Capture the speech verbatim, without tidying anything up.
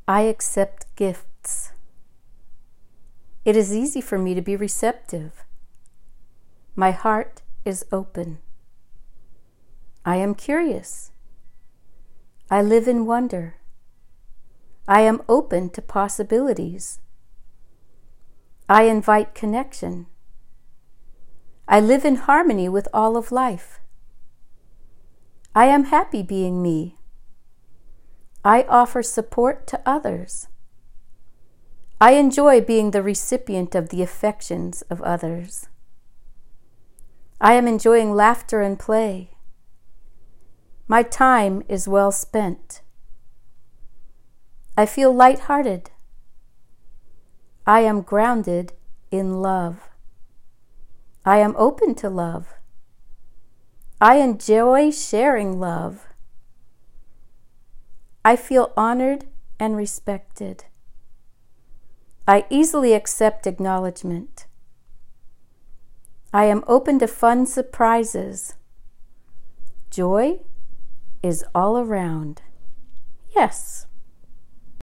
I accept gifts. It is easy for me to be receptive. My heart is open. I am curious. I live in wonder. I am open to possibilities. I invite connection. I live in harmony with all of life. I am happy being me. I offer support to others. I enjoy being the recipient of the affections of others. I am enjoying laughter and play. My time is well spent. I feel lighthearted. I am grounded in love. I am open to love. I enjoy sharing love. I feel honored and respected. I easily accept acknowledgement. I am open to fun surprises. Joy is all around. Yes.